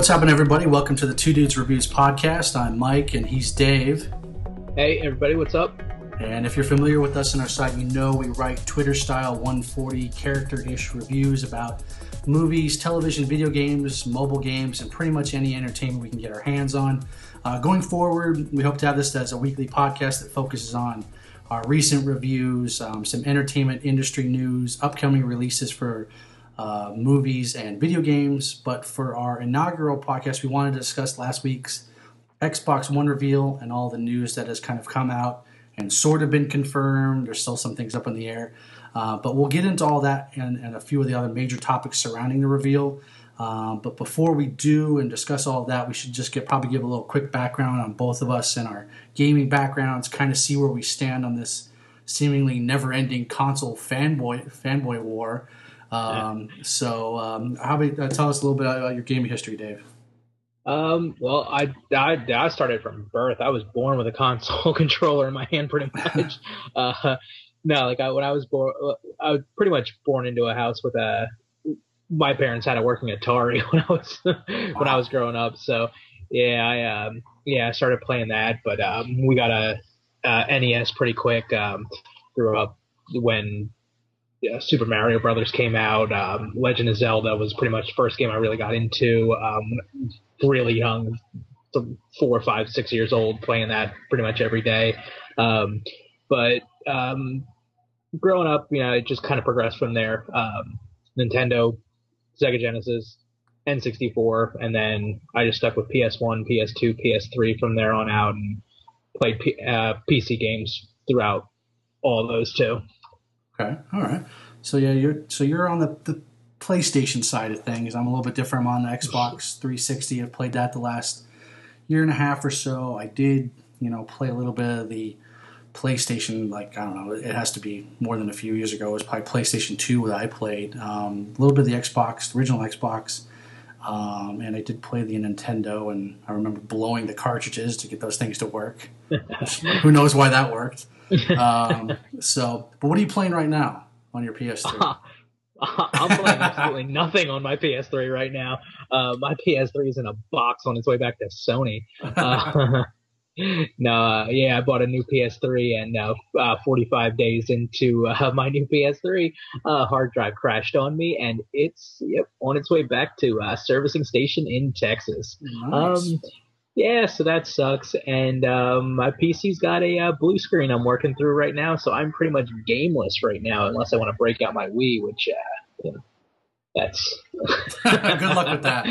What's happening, everybody? Welcome to the Two Dudes Reviews podcast. I'm Mike, and he's Dave. Hey, everybody, what's up? And if you're familiar with us on our site, you know we write Twitter-style 140 character-ish reviews about movies, television, video games, mobile games, and pretty much any entertainment we can get our hands on. Going forward, we hope to have this as a weekly podcast that focuses on our recent reviews, some entertainment industry news, upcoming releases for movies and video games. But for our inaugural podcast, we wanted to discuss last week's Xbox One reveal and all the news that has kind of come out and sort of been confirmed. There's still some things up in the air. But we'll get into all that and a few of the other major topics surrounding the reveal. But before we do and discuss all of that, we should just probably give a little quick background on both of us and our gaming backgrounds, kind of see where we stand on this seemingly never-ending console fanboy war. So how about tell us a little bit about your gaming history, Dave? Well, I started from birth. I was born with a console controller in my hand, pretty much. When I was born, I was pretty much born into a house with my parents had a working Atari when I was growing up. So I started playing that, but we got a NES pretty quick. Grew up when Super Mario Brothers came out. Legend of Zelda was pretty much the first game I really got into. Really young, 4, 5, 6 years old, playing that pretty much every day. But growing up, it just kind of progressed from there. Nintendo, Sega Genesis, N64, and then I just stuck with PS1, PS2, PS3 from there on out, and played PC games throughout all those too. Okay, all right. So yeah, you're on the PlayStation side of things. I'm a little bit different. I'm on the Xbox 360. I've played that the last year and a half or so. I did, play a little bit of the PlayStation, I don't know, it has to be more than a few years ago. It was probably PlayStation 2 that I played. A little bit of the Xbox, the original Xbox, and I did play the Nintendo, and I remember blowing the cartridges to get those things to work. Who knows why that worked. But what are you playing right now on your PS3? I'm playing absolutely nothing on my PS3 right now. My PS3 is in a box on its way back to Sony. I bought a new PS3, and 45 days into my new PS3, hard drive crashed on me, and it's on its way back to servicing station in Texas. Nice. So that sucks, and my PC's got a blue screen I'm working through right now, so I'm pretty much gameless right now, unless I want to break out my Wii, which that's good luck with that.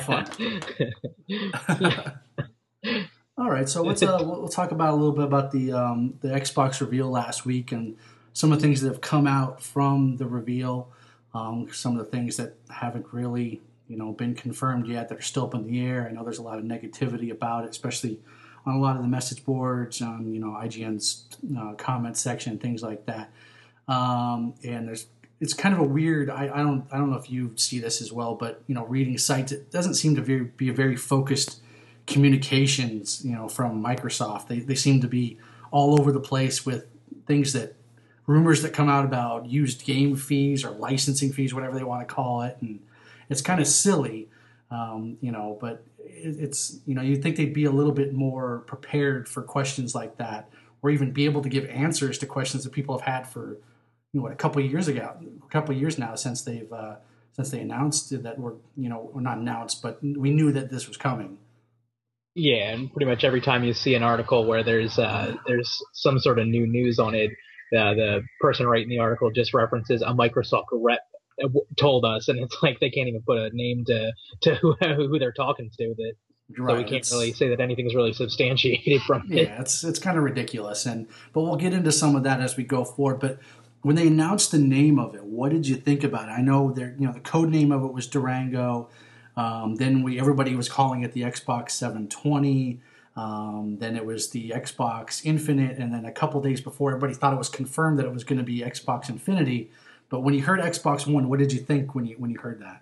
Have fun. All right, so we'll talk about a little bit about the Xbox reveal last week and some of the things that have come out from the reveal. Some of the things that haven't really been confirmed yet that are still up in the air. I know there's a lot of negativity about it, especially on a lot of the message boards, on IGN's comment section, things like that. And it's kind of a weird. I don't know if you see this as well, but reading sites, it doesn't seem to be a very focused communications, from Microsoft. They seem to be all over the place with rumors that come out about used game fees or licensing fees, whatever they want to call it, and it's kind of silly, but it's you'd think they'd be a little bit more prepared for questions like that, or even be able to give answers to questions that people have had for a couple of years now since they announced that or not announced, but we knew that this was coming. Yeah, and pretty much every time you see an article where there's some sort of new news on it, the person writing the article just references a Microsoft rep told us, and it's like they can't even put a name to who they're talking to. Right. So we can't really say that anything's really substantiated from it. Yeah, it's kind of ridiculous, but we'll get into some of that as we go forward. But when they announced the name of it, what did you think about it? I know the code name of it was Durango. Then everybody was calling it the Xbox 720. Then it was the Xbox Infinite, and then a couple days before, everybody thought it was confirmed that it was going to be Xbox Infinity. But when you heard Xbox One, what did you think when you heard that?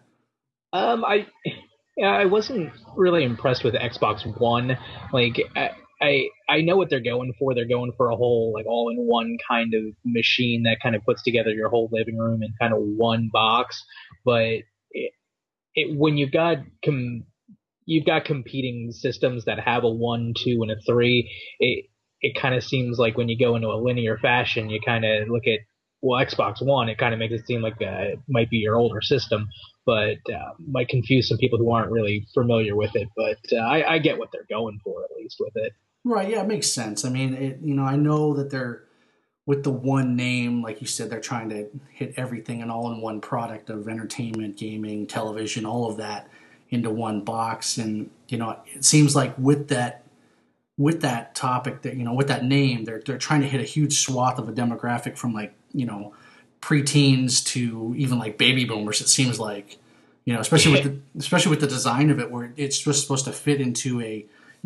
I wasn't really impressed with Xbox One. I know what they're going for. They're going for a whole all-in-one kind of machine that kind of puts together your whole living room in kind of one box. But when you've got you've got competing systems that have a 1, 2, and a 3. It kind of seems like when you go into a linear fashion, you kind of look at, well, Xbox One, it kind of makes it seem like it might be your older system, but might confuse some people who aren't really familiar with it. But I get what they're going for, at least with it. Right, yeah, it makes sense. I mean, I know that they're with the one name, like you said, they're trying to hit everything and all in one product of entertainment, gaming, television, all of that into one box. And it seems like with that topic, that with that name, they're trying to hit a huge swath of a demographic from, like, preteens to even like baby boomers. It seems like, especially with the design of it, where it's just supposed to fit into a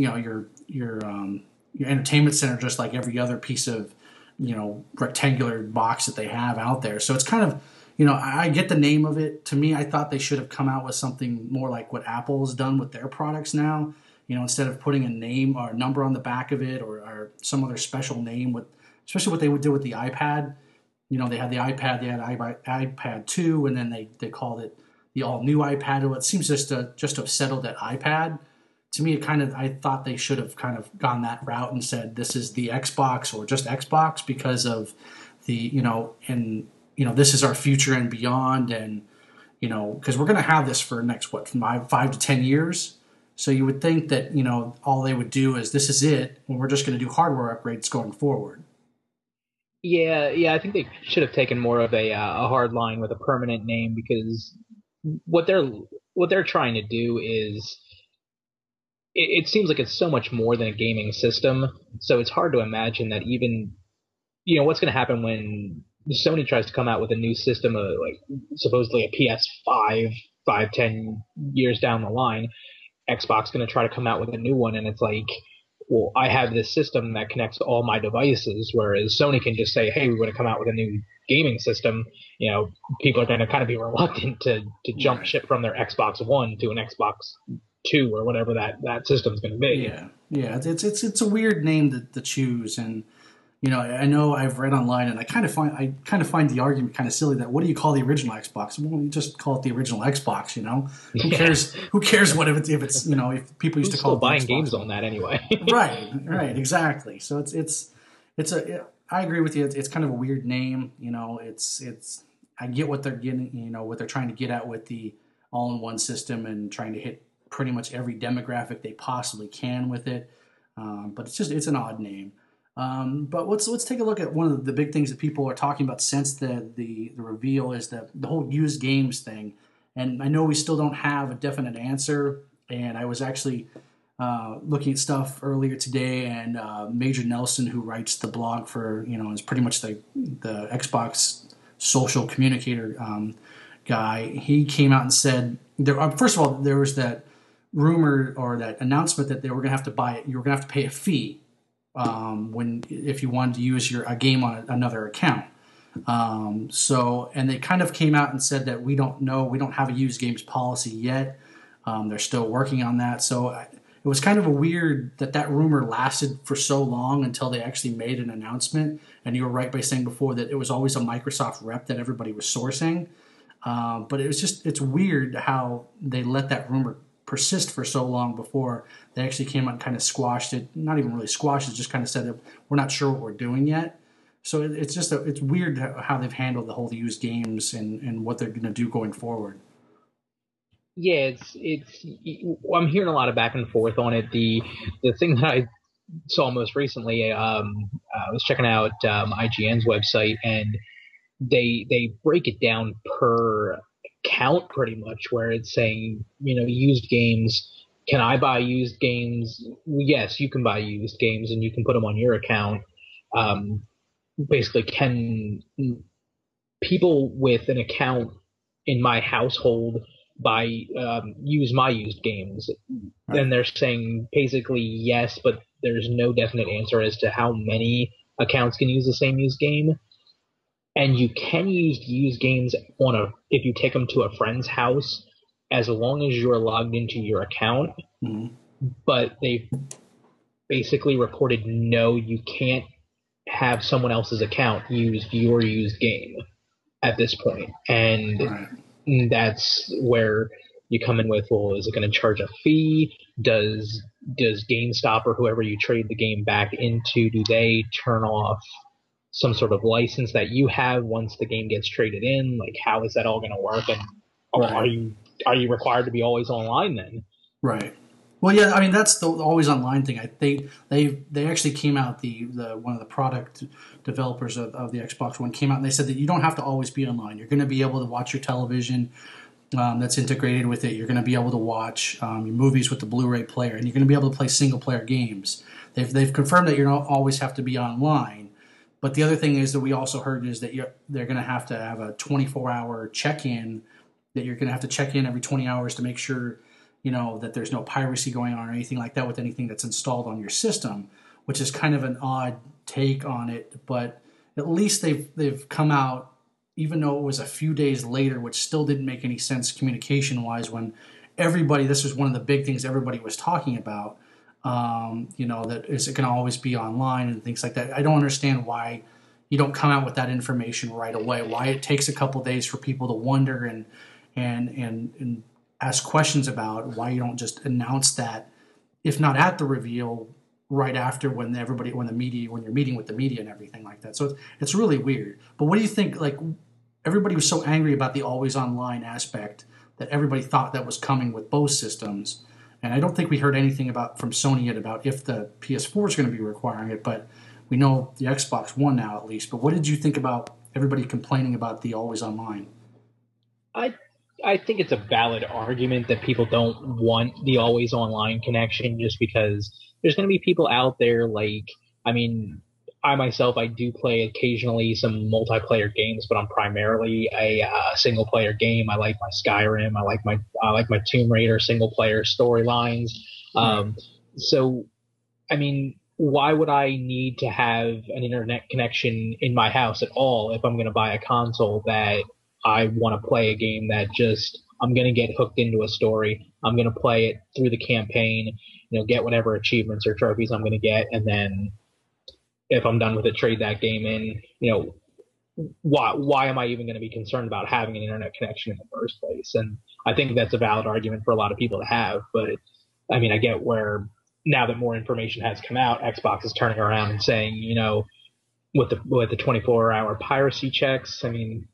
your entertainment center, just like every other piece of rectangular box that they have out there. So it's kind of, I get the name of it. To me, I thought they should have come out with something more like what Apple's done with their products now. Instead of putting a name or a number on the back of it, or some other special name, with especially what they would do with the iPad. They had the iPad, they had iPad 2, and then they called it the all new iPad. Well, it seems just to have settled at iPad. To me, I thought they should have kind of gone that route and said this is the Xbox or just Xbox, because of and this is our future and beyond, and because we're going to have this for next, what, 5 to 10 years. So you would think that all they would do is, this is it, and we're just going to do hardware upgrades going forward. Yeah. I think they should have taken more of a hard line with a permanent name, because what they're trying to do is, it seems like it's so much more than a gaming system. So it's hard to imagine that even, what's going to happen when Sony tries to come out with a new system, like supposedly a PS5, 5, 10 years down the line. Xbox going to try to come out with a new one, and it's like, well, I have this system that connects to all my devices, whereas Sony can just say, hey, we want to come out with a new gaming system. People are going to kind of be reluctant to jump Right. ship from their Xbox One to an Xbox 2 or whatever that system's going to be. Yeah. It's a weird name to choose, and I know I've read online, and I kind of find the argument kind of silly, that what do you call the original Xbox? Well, you just call it the original Xbox. Who Yeah. cares? Who cares what if it's if people used to Who's call still it the buying Xbox games on One? that anyway? Right, exactly. So I agree with you. It's kind of a weird name. It's I get what they're getting. What they're trying to get at with the all-in-one system, and trying to hit pretty much every demographic they possibly can with it. But it's an odd name. But let's take a look at one of the big things that people are talking about since the reveal, is the whole used games thing. And I know we still don't have a definite answer. And I was actually looking at stuff earlier today, and Major Nelson, who writes the blog for, is pretty much the Xbox social communicator guy. He came out and said, first of all, there was that rumor or that announcement that they were going to have to buy it. You were going to have to pay a fee if you wanted to use a game on another account. And they kind of came out and said that we don't know, we don't have a used games policy yet. They're still working on that. So it was kind of a weird that rumor lasted for so long until they actually made an announcement. And you were right by saying before that it was always a Microsoft rep that everybody was sourcing. But it's weird how they let that rumor persist for so long before they actually came out and kind of squashed it. Not even really squashed it, just kind of said that we're not sure what we're doing yet. So it's weird how they've handled the whole used games and what they're going to do going forward. Yeah, it's. I'm hearing a lot of back and forth on it. The thing that I saw most recently, I was checking out IGN's website, and they break it down per count pretty much, where it's saying, used games. Can I buy used games? Yes, you can buy used games, and you can put them on your account. Um, Basically, can people with an account in my household buy use my used games? Right. Then they're saying basically yes, but there's no definite answer as to how many accounts can use the same used game. And you can use used games if you take them to a friend's house, as long as you're logged into your account. Mm-hmm. But they basically reported, no, you can't have someone else's account use your used game at this point. And Right. that's where you come in with, well, is it going to charge a fee? Does GameStop or whoever you trade the game back into, do they turn off some sort of license that you have once the game gets traded in? Like, how is that all going to work? And are Right. you required to be always online then? Right. Well, yeah. I mean, that's the always online thing. They actually came out the one of the product developers of the Xbox One came out and they said that you don't have to always be online. You're going to be able to watch your television that's integrated with it. You're going to be able to watch your movies with the Blu-ray player, and you're going to be able to play single-player games. They've confirmed that you don't always have to be online. But the other thing is that we also heard is that they're going to have a 24-hour check-in. That you're going to have to check in every 20 hours to make sure that there's no piracy going on or anything like that with anything that's installed on your system, which is kind of an odd take on it. But at least they've come out, even though it was a few days later, which still didn't make any sense communication wise. When this was one of the big things everybody was talking about. That is it going to always be online and things like that. I don't understand why you don't come out with that information right away. Why it takes a couple days for people to wonder and ask questions about, why you don't just announce that, if not at the reveal, right after when you're meeting with the media and everything like that. So it's really weird. But what do you think? Like, everybody was so angry about the always online aspect that everybody thought that was coming with both systems. And I don't think we heard anything from Sony yet about if the PS4 is going to be requiring it, but we know the Xbox One now at least. But what did you think about everybody complaining about the always online? I I think it's a valid argument that people don't want the always online connection just because there's going to be people out there like, I mean, I myself, I do play occasionally some multiplayer games, but I'm primarily a single player game. I like my Skyrim. I like my Tomb Raider single player storylines. Right. So, I mean, why would I need to have an internet connection in my house at all if I'm going to buy a console that I want to play a game that just I'm going to get hooked into a story. I'm going to play it through the campaign, get whatever achievements or trophies I'm going to get, and then if I'm done with it, trade that game in. Why am I even going to be concerned about having an internet connection in the first place? And I think that's a valid argument for a lot of people to have. But I mean, I get where now that more information has come out, Xbox is turning around and saying, with the 24-hour piracy checks. I mean,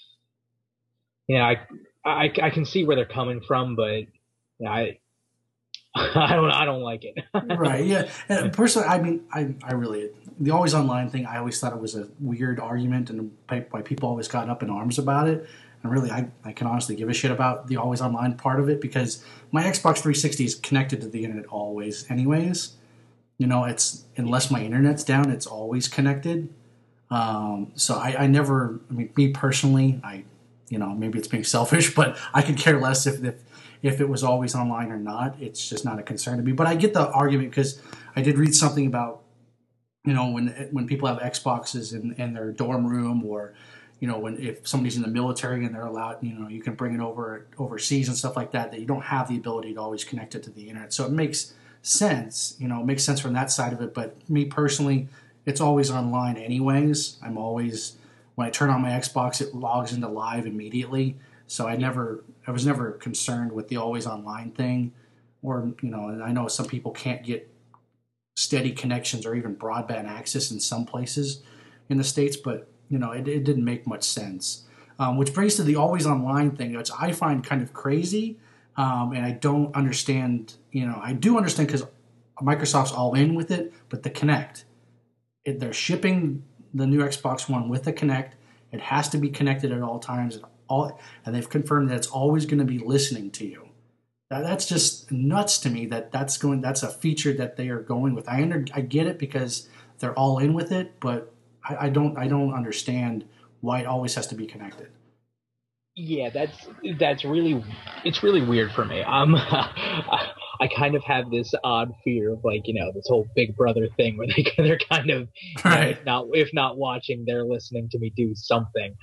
I can see where they're coming from, but I I don't like it. Right. Yeah. And personally, I mean, I really the always online thing. I always thought it was a weird argument, and why people always got up in arms about it. And really, I can honestly give a shit about the always online part of it because my Xbox 360 is connected to the internet always, anyways. It's unless my internet's down, it's always connected. So I never. I mean, me personally, maybe it's being selfish, but I could care less if it was always online or not. It's just not a concern to me. But I get the argument because I did read something about when people have Xboxes in their dorm room, or when if somebody's in the military and they're allowed, you can bring it overseas and stuff like that. That you don't have the ability to always connect it to the internet. So it makes sense. It makes sense from that side of it. But me personally, it's always online anyways. When I turn on my Xbox, it logs into live immediately. So I was never concerned with the always online thing, or and I know some people can't get steady connections or even broadband access in some places in the States, but it didn't make much sense. Which brings to the always online thing, which I find kind of crazy, and I don't understand. I do understand because Microsoft's all in with it, but the Kinect, they're shipping the new Xbox One with the Kinect. It has to be connected at all times, and they've confirmed that it's always going to be listening to you. That's just nuts to me. That's a feature that they are going with. I get it because they're all in with it, but I don't understand why it always has to be connected. Yeah, that's really weird for me. I kind of have this odd fear of this whole Big Brother thing where they're kind of Right. if not watching, they're listening to me do something.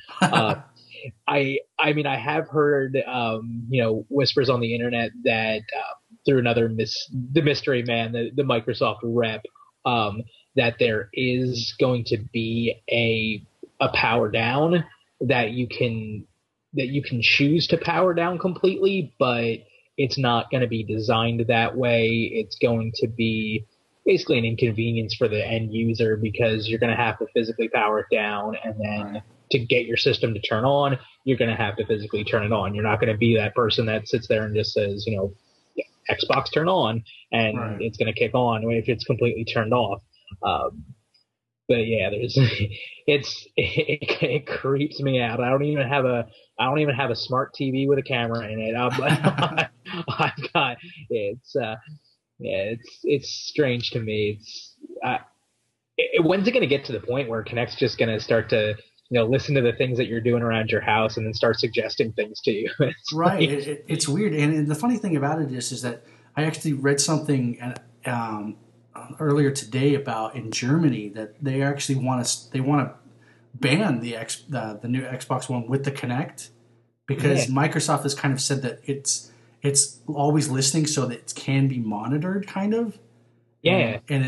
I mean, I have heard whispers on the internet that through the mystery man, the Microsoft rep, that there is going to be a power down that you can that you can choose to power down completely, but it's not going to be designed that way. It's going to be basically an inconvenience for the end user because you're going to have to physically power it down, and then Right. to get your system to turn on, you're going to have to physically turn it on. You're not going to be that person that sits there and just says, Xbox turn on, and Right. it's going to kick on if it's completely turned off. Um, but yeah, there's it creeps me out. I don't even have a smart TV with a camera in it. I've got it's yeah, it's strange to me. When's it going to get to the point where Kinect's just going to start to listen to the things that you're doing around your house and then start suggesting things to you? It's Right. like, It's weird, and the funny thing about it is that I actually read something um, earlier today about in Germany that they want to ban the new Xbox One with the Kinect yeah, because Microsoft has kind of said that it's always listening so that it can be monitored, kind of. yeah, And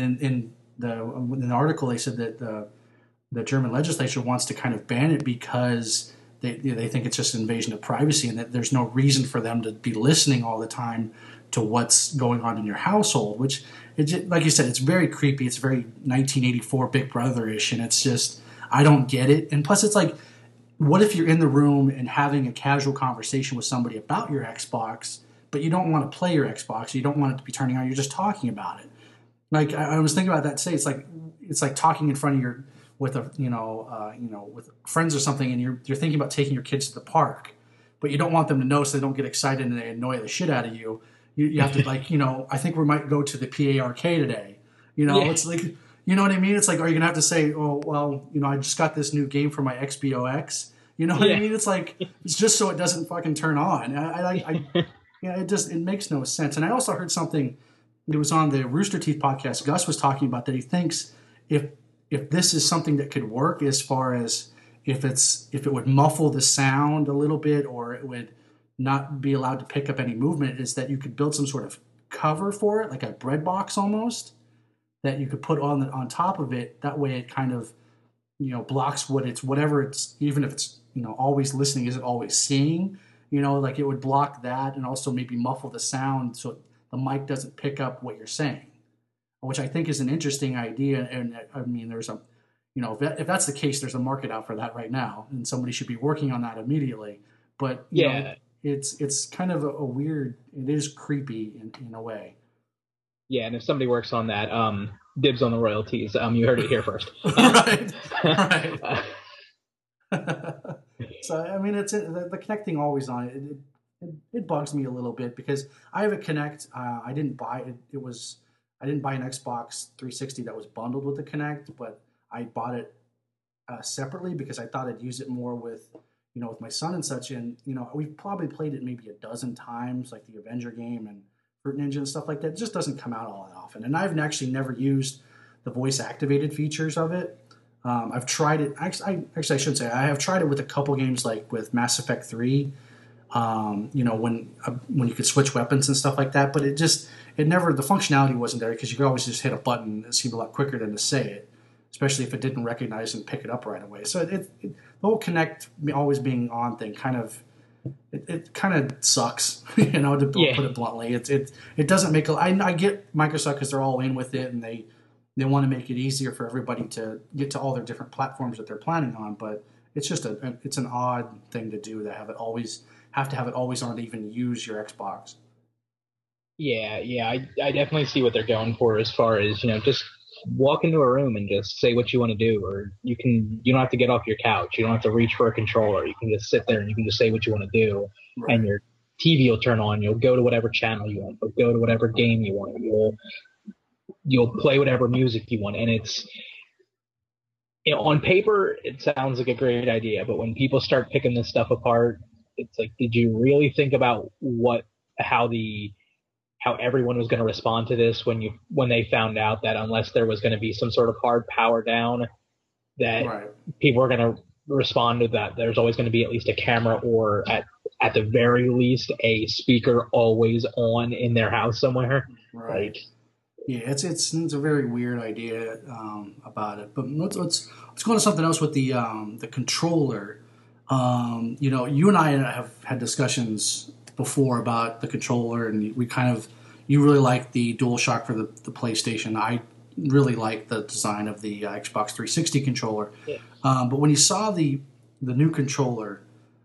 in the article they said that the German legislature wants to kind of ban it because they think it's just an invasion of privacy and that there's no reason for them to be listening all the time to what's going on in your household. Which, like you said, it's very creepy. It's very 1984 Big Brother-ish, and it's just I don't get it. And plus, it's like, what if you're in the room and having a casual conversation with somebody about your Xbox, but you don't want to play your Xbox, you don't want it to be turning on, you're just talking about it. Like I was thinking about that today. It's like talking in front of your with a with friends or something, and you're thinking about taking your kids to the park, but you don't want them to know so they don't get excited and they annoy the shit out of you. You have to like I think we might go to the PARK today. yeah, It's like you know what I mean. It's like are you gonna have to say oh well I just got this new game for my XBOX. You know what I yeah. mean? It's like it's just so it doesn't fucking turn on. Yeah, it makes no sense. And I also heard something. It was on the Rooster Teeth podcast. Gus was talking about that he thinks if if this is something that could work as far as if it would muffle the sound a little bit or it would not be allowed to pick up any movement, is that you could build some sort of cover for it, like a bread box almost, that you could put on top of it. That way, it kind of blocks whatever it's even if it's always listening, is it always seeing? Like it would block that and also maybe muffle the sound so the mic doesn't pick up what you're saying, which I think is an interesting idea. And I mean, there's a, if that's the case, there's a market out for that right now, and somebody should be working on that immediately. But Yeah, it's kind of a weird. It is creepy in a way. yeah, and if somebody works on that, dibs on the royalties. You heard it here first. Right, right. So I mean, it's the connecting always on it bugs me a little bit because I have a Connect. I didn't buy it. I didn't buy an Xbox 360 that was bundled with the Connect, but I bought it separately because I thought I'd use it more with with my son and such. And we've probably played it maybe a dozen times, like the Avenger game and Fruit Ninja and stuff like that. It just doesn't come out all that often, and I've actually never used the voice activated features of it. I've tried it. Actually, I should say I have tried it with a couple games, like with Mass Effect 3. When you could switch weapons and stuff like that, but it never the functionality wasn't there because you could always just hit a button. It seemed a lot quicker than to say it, especially if it didn't recognize and pick it up right away. So the whole Connect always being on thing it kind of sucks, to Yeah, put it bluntly. It doesn't make. I get Microsoft because they're all in with it and they want to make it easier for everybody to get to all their different platforms that they're planning on. But it's just it's an odd thing to do to have to have it always on to even use your Xbox. yeah. I definitely see what they're going for as far as just walk into a room and just say what you want to do, or you don't have to get off your couch. You don't have to reach for a controller. You can just sit there and you can just say what you want to do, and Right. your TV will turn on. You'll go to whatever channel you want. You'll go to whatever game you want. You'll play whatever music you want, and it's on paper it sounds like a great idea, but when people start picking this stuff apart, it's like, did you really think about how the how everyone was going to respond to this when they found out that unless there was going to be some sort of hard power down, that Right. people are going to respond to that? There's always going to be at least a camera, or at the very least a speaker always on in their house somewhere. Right. Like, Yeah, it's a very weird idea about it. But let's go on to something else with the controller. You and I have had discussions before about the controller, and you really like the DualShock for the PlayStation. I really like the design of the Xbox 360 controller. Yeah. But when you saw the new controller,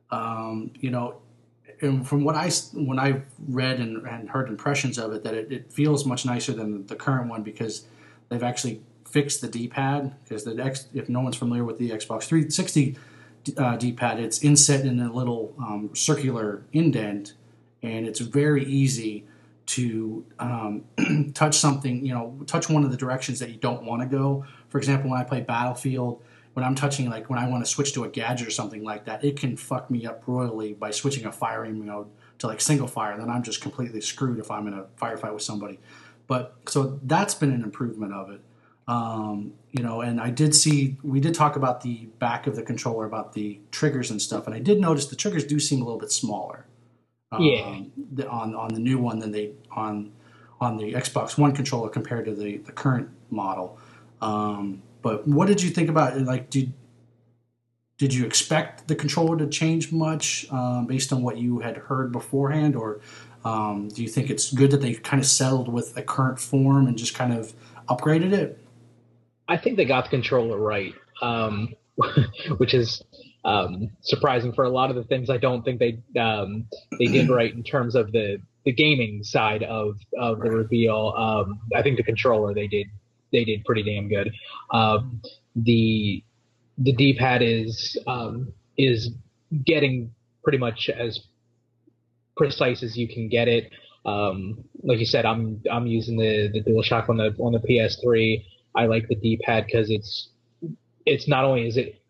and from when I read and heard impressions of it, that it feels much nicer than the current one because they've actually fixed the D-pad. Because if no one's familiar with the Xbox 360 D-pad, it's inset in a little circular indent, and it's very easy to touch something, touch one of the directions that you don't want to go. For example, when I play Battlefield, when I'm touching, like when I want to switch to a gadget or something like that, it can fuck me up royally by switching a firing mode to like single fire. Then I'm just completely screwed if I'm in a firefight with somebody. But so that's been an improvement of it. And we did talk about the back of the controller, about the triggers and stuff, and I did notice the triggers do seem a little bit smaller. Yeah. On the new one than they on the Xbox One controller compared to the current model. But what did you think about it? Like, did you expect the controller to change much based on what you had heard beforehand, or do you think it's good that they kind of settled with a current form and just kind of upgraded it? I think they got the controller right, which is surprising for a lot of the things I don't think they did right in terms of the gaming side of the reveal. I think the controller they did pretty damn good. The D-pad is getting pretty much as precise as you can get it. Like you said, I'm using the DualShock on the PS3. I like the D-pad because it's not only is it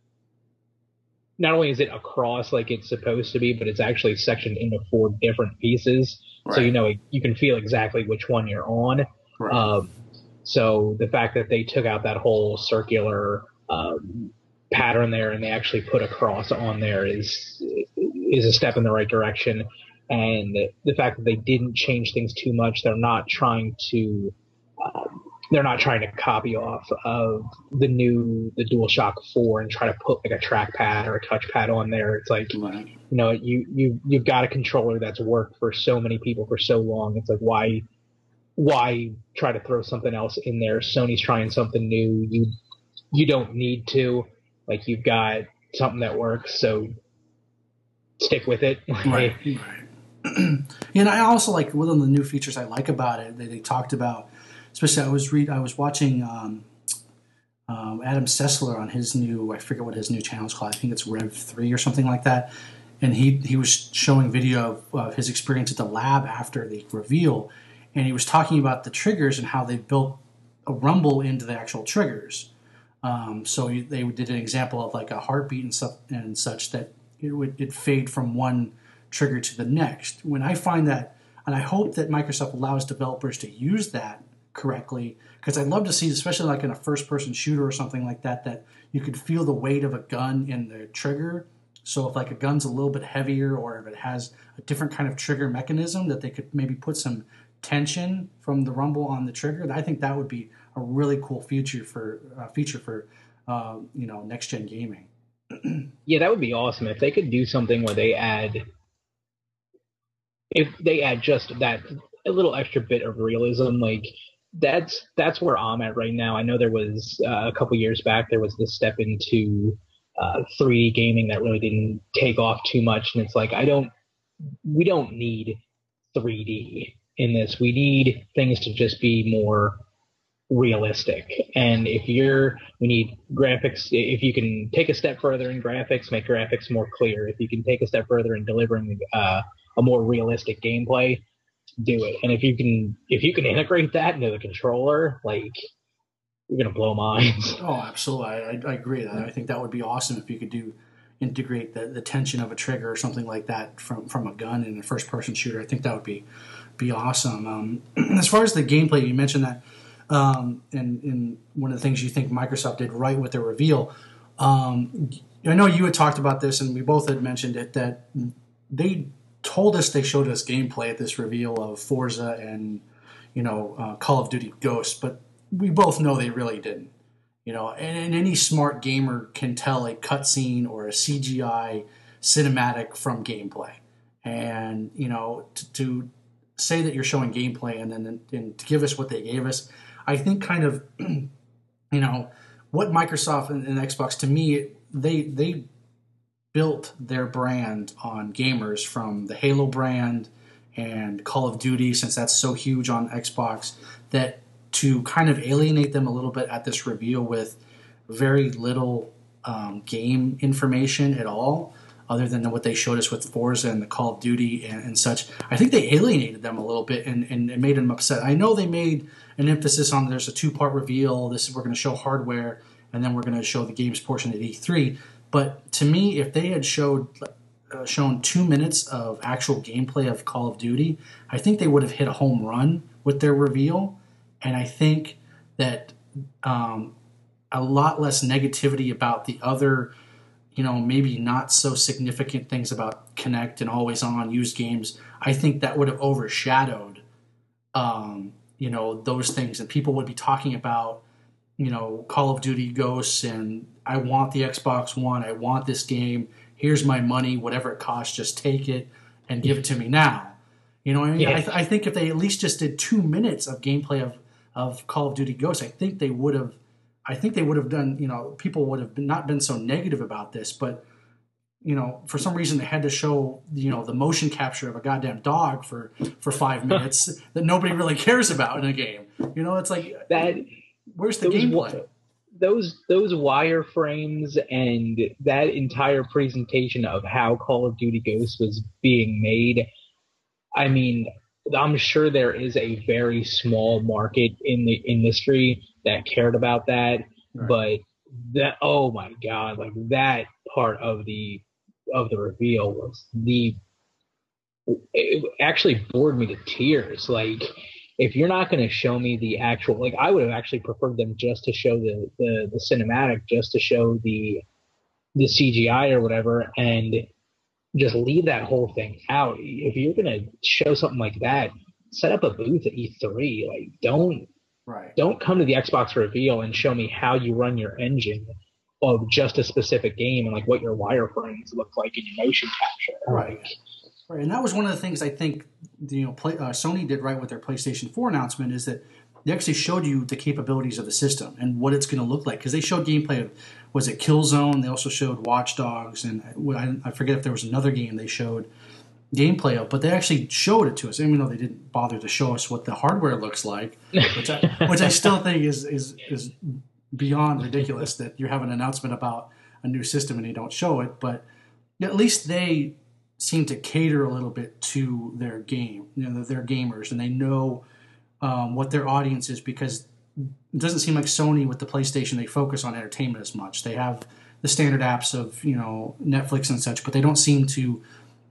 across like it's supposed to be, but it's actually sectioned into 4 different pieces. Right. So you can feel exactly which one you're on. Right. So the fact that they took out that whole circular pattern there and they actually put a cross on there is a step in the right direction. And the fact that they didn't change things too much, they're not trying to copy off of the DualShock 4 and try to put like a trackpad or a touchpad on there. It's like, right. You've got a controller that's worked for so many people for so long. It's like, why try to throw something else in there? Sony's trying something new. You don't need to. Like, you've got something that works, so stick with it. Right. And I also like one of the new features I like about it. They talked about, especially I was watching Adam Sessler on his new, I forget what his new channel is called. I think it's Rev 3 or something like that. And he was showing video of his experience at the lab after the reveal, and he was talking about the triggers and how they built a rumble into the actual triggers. So they did an example of like a heartbeat and such that it'd fade from one trigger to the next. When I find that, and I hope that Microsoft allows developers to use that correctly, because I'd love to see, especially like in a first-person shooter or something like that, that you could feel the weight of a gun in the trigger. So if like a gun's a little bit heavier, or if it has a different kind of trigger mechanism, that they could maybe put some tension from the rumble on the trigger. I think that would be a really cool feature for next gen gaming. Yeah, that would be awesome if they could do something where they add just that a little extra bit of realism. Like that's where I'm at right now. I know there was a couple years back there was this step into 3D gaming that really didn't take off too much, and it's like we don't need 3D in this. We need things to just be more realistic. And we need graphics. If you can take a step further in graphics, make graphics more clear. If you can take a step further in delivering a more realistic gameplay, do it. And if you can integrate that into the controller, like, you're gonna blow minds. Oh, absolutely. I agree. I think that would be awesome if you could integrate the tension of a trigger or something like that from a gun in a first person shooter. I think that would be awesome. As far as the gameplay, you mentioned that, and one of the things you think Microsoft did right with their reveal. I know you had talked about this, and we both had mentioned it, that they told us they showed us gameplay at this reveal of Forza and Call of Duty Ghosts, but we both know they really didn't. And any smart gamer can tell a cutscene or a CGI cinematic from gameplay. And to say that you're showing gameplay and to give us what they gave us, I think kind of what Microsoft and Xbox, to me, they built their brand on gamers, from the Halo brand and Call of Duty, since that's so huge on Xbox, that to kind of alienate them a little bit at this reveal with very little game information at all, other than what they showed us with Forza and the Call of Duty and such. I think they alienated them a little bit and it made them upset. I know they made an emphasis on there's a 2-part reveal. We're going to show hardware, and then we're going to show the games portion at E3. But to me, if they had shown 2 minutes of actual gameplay of Call of Duty, I think they would have hit a home run with their reveal. And I think that a lot less negativity about the other, maybe not so significant things about Kinect and always on used games. I think that would have overshadowed, those things, and people would be talking about, Call of Duty Ghosts, and I want the Xbox One, I want this game, here's my money, whatever it costs, just take it and give it to me now. You know what I mean? Yeah. I think if they at least just did 2 minutes of gameplay of Call of Duty Ghosts, I think they would have done, people would have not been so negative about this, but, for some reason they had to show, the motion capture of a goddamn dog for 5 minutes that nobody really cares about in a game. It's like that. Where's the gameplay? Those wireframes and that entire presentation of how Call of Duty Ghosts was being made, I mean, I'm sure there is a very small market in the industry that cared about that, right. But oh my God, like that part of the reveal was it actually bored me to tears. Like, if you're not going to show me the actual, like, I would have actually preferred them just to show the cinematic, just to show the CGI or whatever, and just leave that whole thing out. If you're going to show something like that, set up a booth at E3. Like, don't come to the Xbox reveal and show me how you run your engine of just a specific game and like what your wireframes look like in your motion capture. Right. Right, and that was one of the things I think Sony did right with their PlayStation 4 announcement, is that they actually showed you the capabilities of the system and what it's going to look like. Because they showed gameplay of, was it Killzone? They also showed Watch Dogs, and I forget if there was another game they showed gameplay of, but they actually showed it to us, even though they didn't bother to show us what the hardware looks like, which I still think is beyond ridiculous that you have an announcement about a new system and you don't show it. But at least they seem to cater a little bit to their game, their gamers, and they know what their audience is, because it doesn't seem like Sony with the PlayStation, they focus on entertainment as much. They have the standard apps of, Netflix and such, but they don't seem to,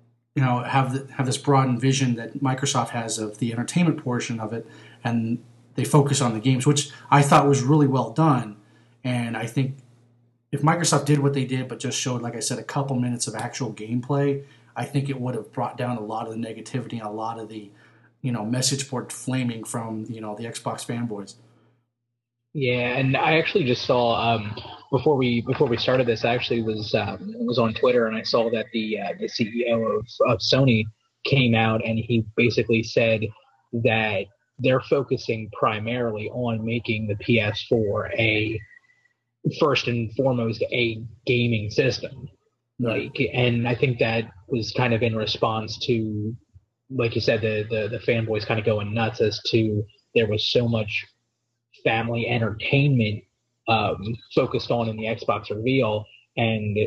have this broadened vision that Microsoft has of the entertainment portion of it, and they focus on the games, which I thought was really well done. And I think if Microsoft did what they did, but just showed, like I said, a couple minutes of actual gameplay, I think it would have brought down a lot of the negativity and a lot of the, message board flaming from, the Xbox fanboys. Yeah, and I actually just saw before we started this, I actually was on Twitter, and I saw that the CEO of Sony came out, and he basically said that they're focusing primarily on making the PS4 first and foremost a gaming system. And I think that was kind of in response to, like you said, the fanboys kind of going nuts as to there was so much family entertainment focused on in the Xbox reveal, and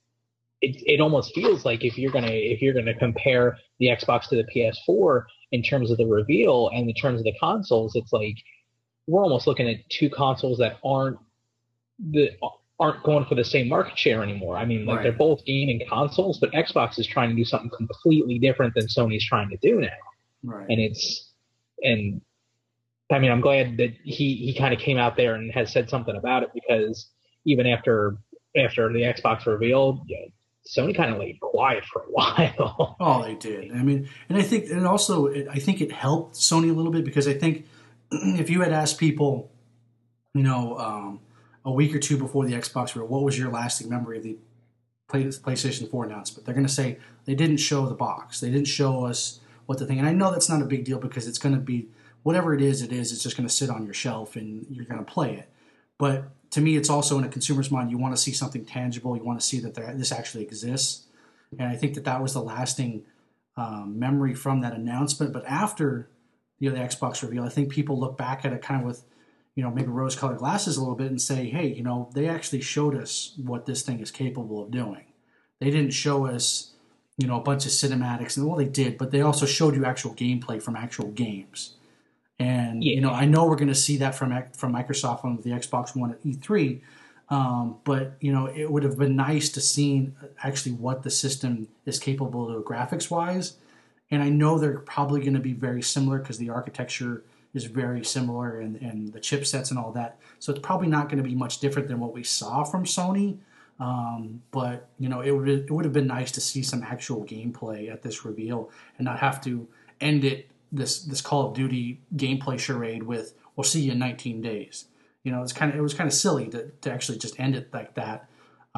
it almost feels like if you're gonna compare the Xbox to the PS4 in terms of the reveal and in terms of the consoles, it's like we're almost looking at two consoles that aren't going for the same market share anymore. I mean, They're both gaming consoles, but Xbox is trying to do something completely different than Sony's trying to do now. Right. And I mean, I'm glad that he kind of came out there and has said something about it, because even after the Xbox reveal, Sony kind of laid quiet for a while. Oh, they did. I mean, and I think, and also, I think it helped Sony a little bit, because I think if you had asked people, a week or two before the Xbox reveal, what was your lasting memory of the PlayStation 4 announcement. They're going to say they didn't show the box. They didn't show us what the thing. And I know that's not a big deal because it's going to be whatever it is. It's just going to sit on your shelf and you're going to play it. But to me, it's also in a consumer's mind. You want to see something tangible. You want to see that this actually exists. And I think that was the lasting memory from that announcement. But after the Xbox reveal, I think people look back at it kind of with maybe rose-colored glasses a little bit and say, hey, they actually showed us what this thing is capable of doing. They didn't show us, a bunch of cinematics, and well, they did, but they also showed you actual gameplay from actual games. And I know we're going to see that from Microsoft on the Xbox One at E3, but it would have been nice to see actually what the system is capable of graphics-wise. And I know they're probably going to be very similar because the architecture is very similar and the chipsets and all that. So it's probably not going to be much different than what we saw from Sony. But it would have been nice to see some actual gameplay at this reveal and not have to end this Call of Duty gameplay charade with "we'll see you in 19 days." It was kind of silly to actually just end it like that.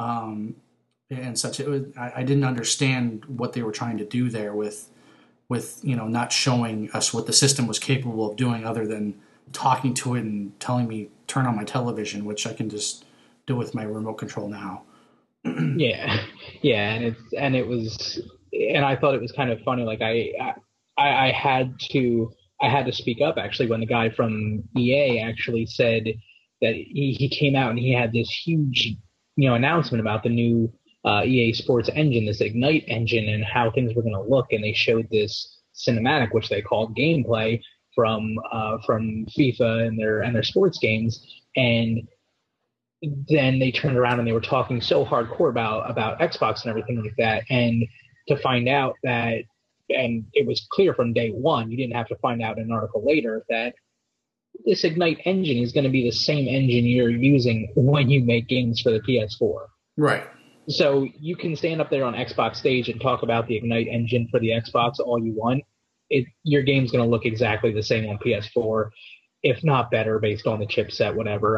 And such. I didn't understand what they were trying to do there with not showing us what the system was capable of doing other than talking to it and telling me turn on my television, which I can just do with my remote control now. Yeah, and I thought it was kind of funny. Like I had to speak up actually when the guy from EA actually said that he came out and he had this huge announcement about the new EA Sports engine, this Ignite engine, and how things were going to look. And they showed this cinematic, which they called gameplay from FIFA and their sports games. And then they turned around and they were talking so hardcore about Xbox and everything like that. And to find out that, and it was clear from day one, you didn't have to find out in an article later, that this Ignite engine is going to be the same engine you're using when you make games for the PS4. Right. So you can stand up there on Xbox stage and talk about the Ignite engine for the Xbox all you want. Your game's going to look exactly the same on PS4, if not better, based on the chipset, whatever.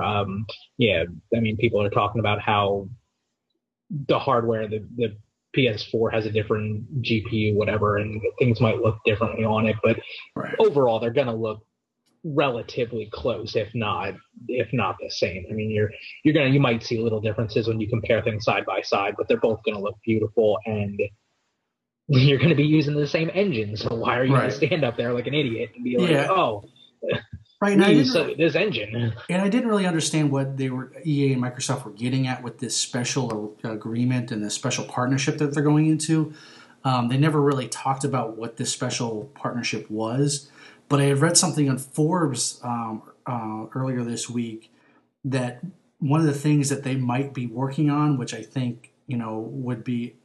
People are talking about how the hardware, the PS4 has a different GPU, whatever, and things might look differently on it. But Overall, they're going to look relatively close, if not the same. I mean, you might see little differences when you compare things side by side, but they're both going to look beautiful, and you're going to be using the same engine. So why are you going to stand up there like an idiot and be like, "Oh, right"? This engine. And I didn't really understand what EA and Microsoft were getting at with this special agreement and this special partnership that they're going into. They never really talked about what this special partnership was. But I had read something on Forbes earlier this week that one of the things that they might be working on, which I think would be,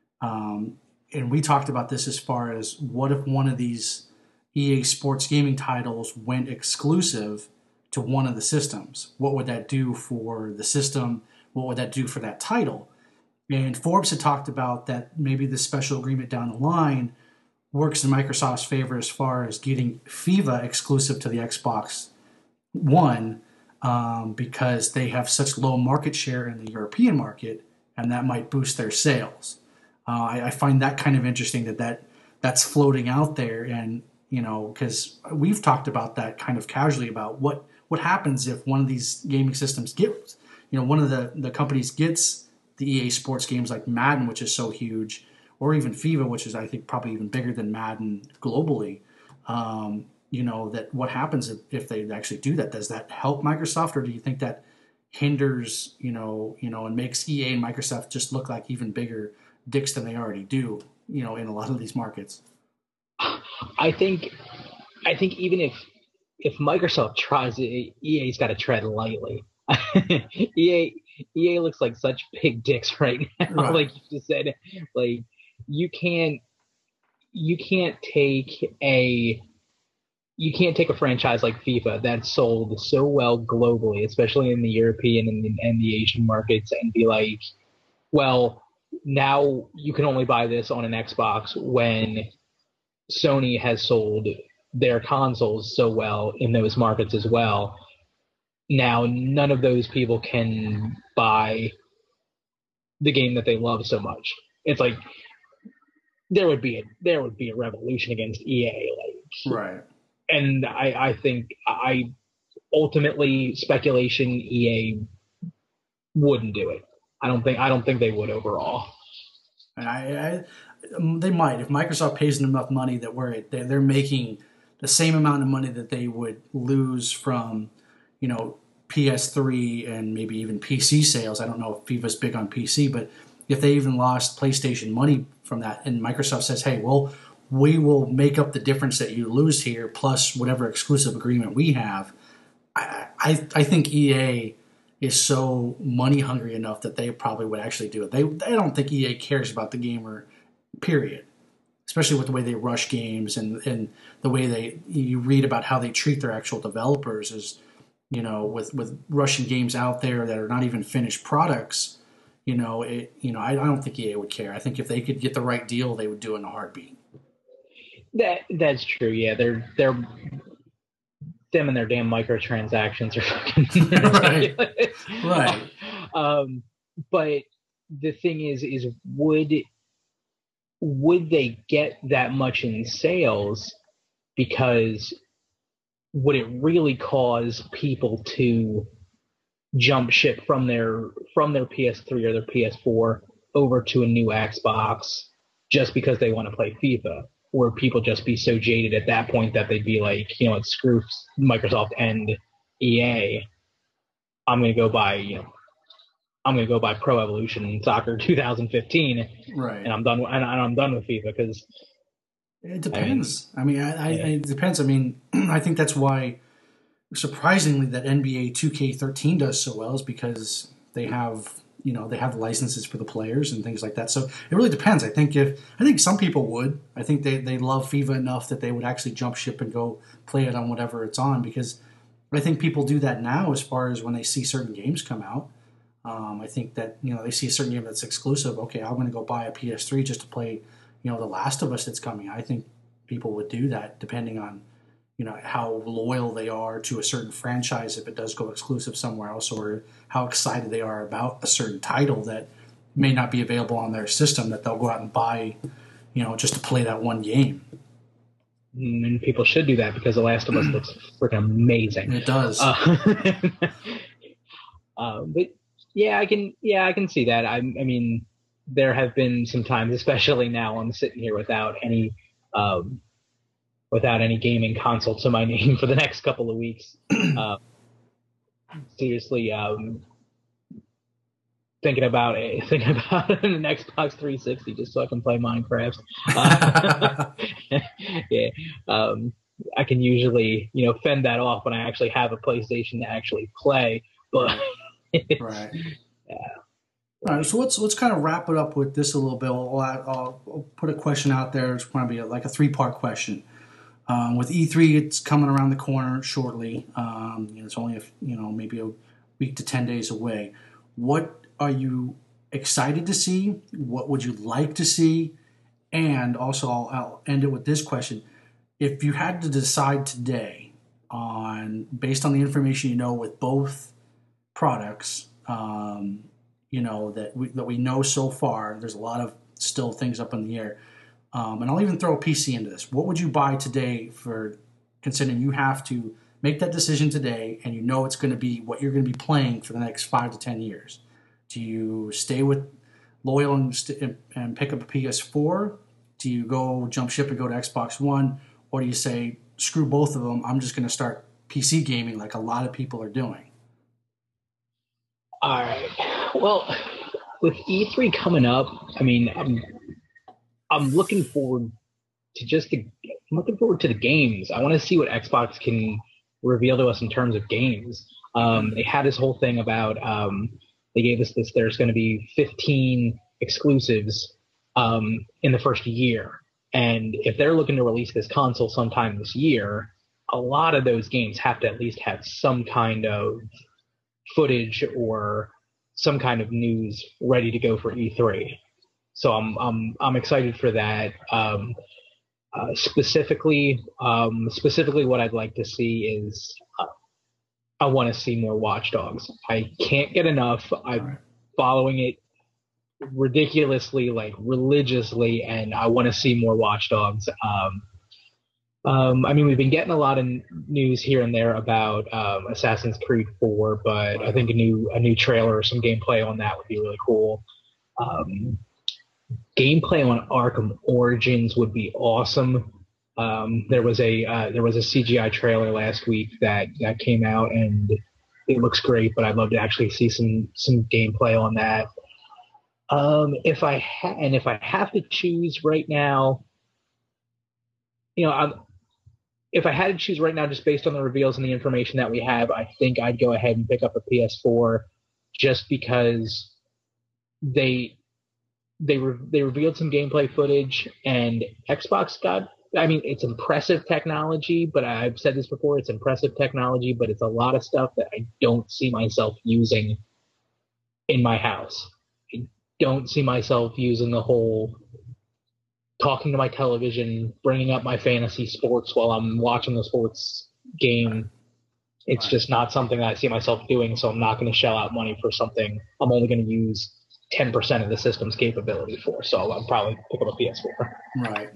and we talked about this as far as what if one of these EA Sports gaming titles went exclusive to one of the systems? What would that do for the system? What would that do for that title? And Forbes had talked about that maybe this special agreement down the line works in Microsoft's favor as far as getting FIFA exclusive to the Xbox One because they have such low market share in the European market, and that might boost their sales. I find that kind of interesting that's floating out there, and because we've talked about that kind of casually about what happens if one of these gaming systems gets, one of the companies gets the EA Sports games like Madden, which is so huge, or even FIFA, which is, I think, probably even bigger than Madden globally. That what happens if they actually do that? Does that help Microsoft, or do you think that hinders, and makes EA and Microsoft just look like even bigger dicks than they already do, in a lot of these markets? I think even if Microsoft tries it, EA's got to tread lightly. EA looks like such big dicks right now. Right. Like you just said, like you can't take a franchise like FIFA that's sold so well globally, especially in the European and the Asian markets, and be like, well, now you can only buy this on an Xbox when Sony has sold their consoles so well in those markets as well. Now, none of those people can buy the game that they love so much. It's like there would be a revolution against EA, like, Right. and I think I ultimately speculation EA wouldn't do it. I don't think they would overall. And they might if Microsoft pays them enough money that they're making the same amount of money that they would lose from, you know, PS3 and maybe even PC sales. I don't know if FIFA's big on PC, but if they even lost PlayStation money from that, and Microsoft says, "Hey, well, we will make up the difference that you lose here, plus whatever exclusive agreement we have." I think EA is so money hungry enough that they probably would actually do it. They don't think EA cares about the gamer, period. Especially with the way they rush games and the way you read about how they treat their actual developers is, you know, with rushing games out there that are not even finished products. I don't think EA would care. I think if they could get the right deal, they would do it in a heartbeat. That's true. Yeah, they're them and their damn microtransactions are fucking right. But the thing is would they get that much in sales? Because would it really cause people to jump ship from their PS3 or their PS4 over to a new Xbox just because they want to play FIFA? Or people just be so jaded at that point that they'd be like, you know, screw Microsoft and EA. I'm gonna go buy Pro Evolution Soccer 2015, right? And I'm done with FIFA because it depends. It depends. I mean, I think that's why, surprisingly, that NBA 2K13 does so well is because they have the licenses for the players and things like that. So it really depends. I think some people would. I think they love FIFA enough that they would actually jump ship and go play it on whatever it's on, because I think people do that now as far as when they see certain games come out. I think that, they see a certain game that's exclusive. Okay, I'm going to go buy a PS3 just to play, The Last of Us that's coming. I think people would do that depending on, how loyal they are to a certain franchise if it does go exclusive somewhere else, or how excited they are about a certain title that may not be available on their system that they'll go out and buy, just to play that one game. And people should do that because The Last of Us looks freaking amazing. It does. But yeah, I can see that. I mean, there have been some times, especially now, I'm sitting here without any gaming console to my name for the next couple of weeks. Seriously, thinking about an Xbox 360 just so I can play Minecraft. Yeah, I can usually fend that off when I actually have a PlayStation to actually play. But right. Yeah. All right, so let's kind of wrap it up with this a little bit. I'll put a question out there. It's going to be like a 3-part question. With E3, it's coming around the corner shortly. It's only maybe a week to 10 days away. What are you excited to see? What would you like to see? And also, I'll end it with this question: if you had to decide today, based on the information with both products, that we know so far, there's a lot of still things up in the air. And I'll even throw a PC into this. What would you buy today, for considering you have to make that decision today and it's going to be what you're going to be playing for the next 5 to 10 years? Do you stay with loyal and pick up a PS4? Do you go jump ship and go to Xbox One? Or do you say, screw both of them, I'm just going to start PC gaming like a lot of people are doing? All right. Well, with E3 coming up, I mean, I'm looking forward to the games. I want to see what Xbox can reveal to us in terms of games. They had this whole thing about they gave us this. There's going to be 15 exclusives in the first year, and if they're looking to release this console sometime this year, a lot of those games have to at least have some kind of footage or some kind of news ready to go for E3. So I'm excited for that. Specifically, what I'd like to see is I want to see more Watch Dogs. I can't get enough. I'm following it ridiculously, like religiously, and I want to see more Watch Dogs. I mean, we've been getting a lot of news here and there about Assassin's Creed 4, but I Right. think a new trailer or some gameplay on that would be really cool. Um, Gameplay on Arkham Origins would be awesome. There was a CGI trailer last week that came out, and it looks great. But I'd love to actually see some gameplay on that. If I have to choose right now, you know, if I had to choose right now, just based on the reveals and the information that we have, I think I'd go ahead and pick up a PS4, just because they they revealed some gameplay footage, and Xbox got. I mean, it's impressive technology, but I've said this before. It's impressive technology, but it's a lot of stuff that I don't see myself using in my house. I don't see myself using the whole talking to my television, bringing up my fantasy sports while I'm watching the sports game. It's Right. just not something that I see myself doing, so I'm not going to shell out money for something I'm only going to use 10% of the system's capability for. So I'll probably pick up a PS4. Right.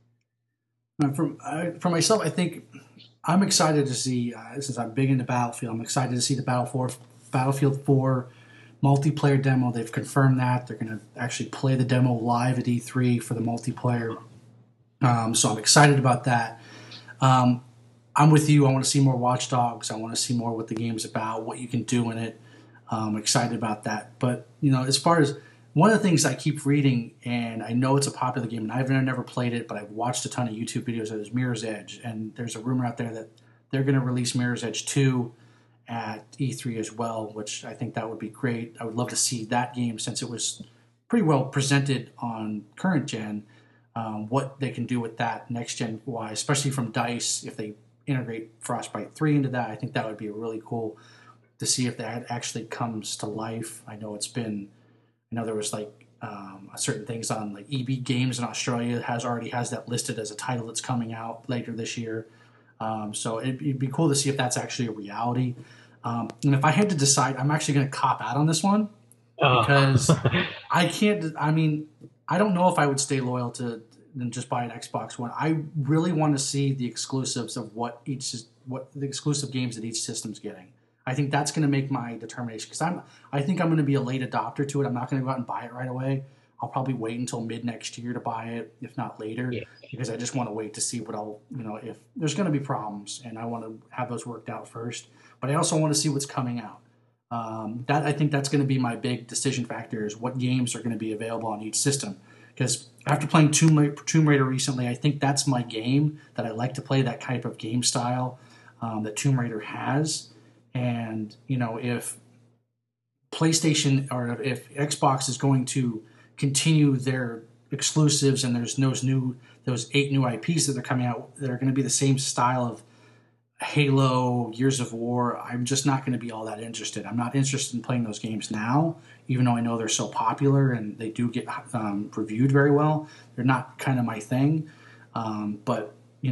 For myself, I think I'm excited to see, since I'm big into Battlefield, I'm excited to see the Battlefield 4 multiplayer demo. They've confirmed that. They're going to actually play the demo live at E3 for the multiplayer. So I'm excited about that. Um, I'm with you. I want to see more Watch Dogs. I want to see more what the game's about, what you can do in it. I'm excited about that. But, as far as one of the things I keep reading, and I know it's a popular game, and I've never played it, but I've watched a ton of YouTube videos of, is Mirror's Edge. And there's a rumor out there that they're going to release Mirror's Edge 2 at E3 as well, which I think that would be great. I would love to see that game, since it was pretty well presented on current gen, what they can do with that next gen wise, especially from DICE. If they integrate Frostbite 3 into that, I think that would be really cool to see if that actually comes to life. I know there was like certain things on like EB Games in Australia already has that listed as a title that's coming out later this year. So it'd be cool to see if that's actually a reality. And if I had to decide, I'm actually going to cop out on this one, because Uh, I can't. I mean, I don't know if I would stay loyal to than just buy an Xbox One. I really want to see the exclusives of what the exclusive games that each system's getting. I think that's going to make my determination, because I think I'm going to be a late adopter to it. I'm not going to go out and buy it right away. I'll probably wait until mid next year to buy it, if not later, yeah, because I just want to wait to see what if there's going to be problems, and I want to have those worked out first. But I also want to see what's coming out. That I think that's going to be my big decision factor, is what games are going to be available on each system. Because after playing Tomb Raider recently, I think that's my game that I like to play, that type of game style that Tomb Raider has. And if PlayStation or if Xbox is going to continue their exclusives, and there's those 8 new IPs that they're coming out that are going to be the same style of Halo, Gears of War, I'm just not going to be all that interested. I'm not interested in playing those games now, even though I know they're so popular and they do get reviewed very well. They're not kind of my thing. But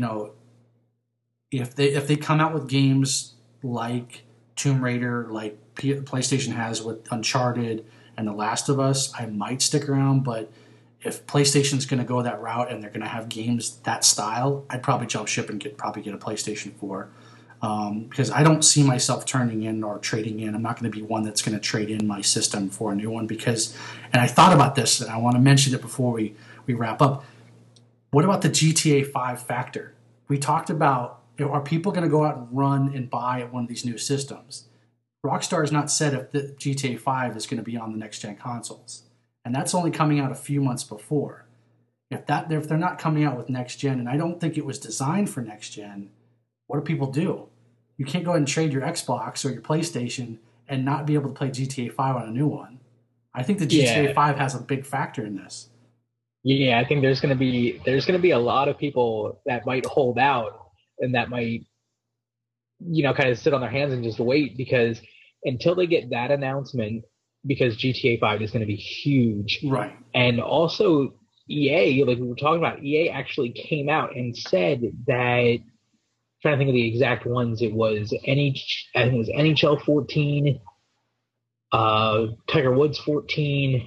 if they come out with games like Tomb Raider, like PlayStation has with Uncharted and The Last of Us, I might stick around. But if PlayStation's going to go that route and they're going to have games that style, I'd probably jump ship and probably get a PlayStation 4. Because I don't see myself turning in or trading in. I'm not going to be one that's going to trade in my system for a new one, and I thought about this, and I want to mention it before we wrap up. What about the GTA 5 factor? We talked about, are people going to go out and run and buy one of these new systems? Rockstar has not said if the GTA 5 is going to be on the next gen consoles, and that's only coming out a few months before. If they're not coming out with next gen, and I don't think it was designed for next gen, what do people do? You can't go ahead and trade your Xbox or your PlayStation and not be able to play GTA 5 on a new one. I think the GTA yeah, 5 has a big factor in this. yeah. I think there's gonna be a lot of people that might hold out, and that might kind of sit on their hands and just wait, because until they get that announcement, because GTA 5 is going to be huge. Right. And also EA, like we were talking about, EA actually came out and said that, trying to think of the exact ones, I think it was NHL 14, Tiger Woods 14.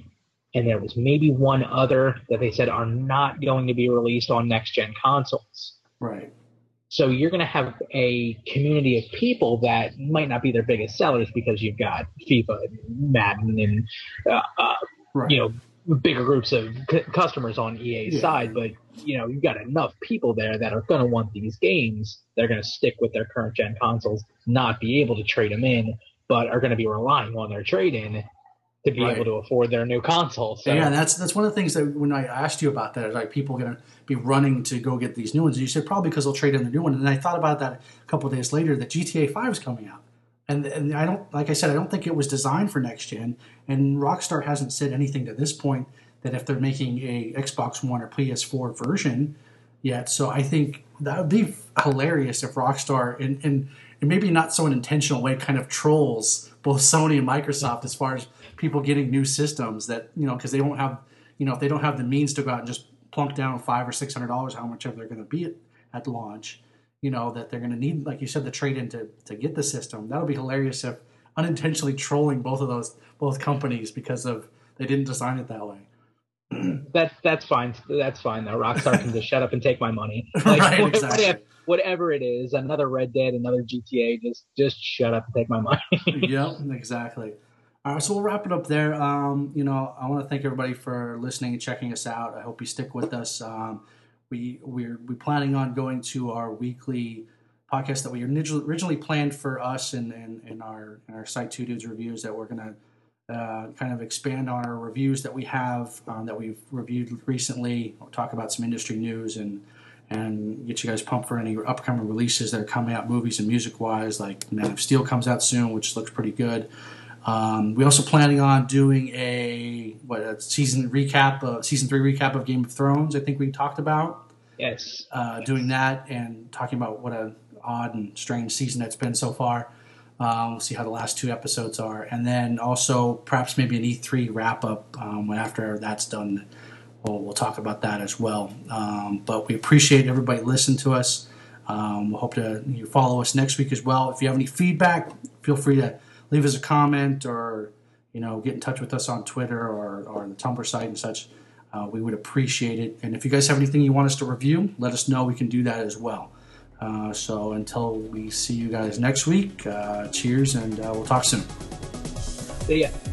and there was maybe one other that they said are not going to be released on next gen consoles. Right. So you're going to have a community of people that might not be their biggest sellers because you've got FIFA and Madden and Right. you know, bigger groups of customers on EA's side, but you know, you've got enough people there that are going to want these games. They're going to stick with their current gen consoles, not be able to trade them in, but are going to be relying on their trade in to be able to afford their new console. So. Yeah, that's one of the things that when I asked you about that, like people going to be running to go get these new ones. And you said probably because they'll trade in the new one. And I thought about that a couple of days later that GTA 5 is coming out. And I don't, like I said, I don't think it was designed for next gen. And Rockstar hasn't said anything to this point that if they're making a Xbox One or PS4 version yet. So I think that would be hilarious if Rockstar, and maybe not so an intentional way, kind of trolls both Sony and Microsoft as far as people getting new systems that, you know, because they don't have, you know, if they don't have the means to go out and just plunk down $500 or $600, how much ever they're going to be at launch, you know, that they're going to need, like you said, the trade in to get the system. That'll be hilarious if unintentionally trolling both companies because of they didn't design it that way. That's fine. That's fine though. Rockstar can just shut up and take my money. Like, right, exactly. Whatever it is, another Red Dead, another GTA, just shut up and take my money. Yep, exactly. All right, so we'll wrap it up there. You know, I want to thank everybody for listening and checking us out. I hope you stick with us. We're planning on going to our weekly podcast that we originally planned for us and our site Two Dudes Reviews, that we're going to kind of expand on our reviews that we have that we've reviewed recently. We'll talk about some industry news and get you guys pumped for any upcoming releases that are coming out, movies and music wise. Like Man of Steel comes out soon, which looks pretty good. We're also planning on doing a season 3 recap of Game of Thrones. I think we talked about. Yes. Doing that and talking about what an odd and strange season that's been so far. We'll see how the last 2 episodes are. And then also perhaps maybe an E3 wrap-up after that's done. We'll talk about that as well. But we appreciate everybody listening to us. We'll hope you follow us next week as well. If you have any feedback, feel free to leave us a comment or, you know, get in touch with us on Twitter or the Tumblr site and such. We would appreciate it. And if you guys have anything you want us to review, let us know. We can do that as well. So until we see you guys next week, cheers, and we'll talk soon. See ya.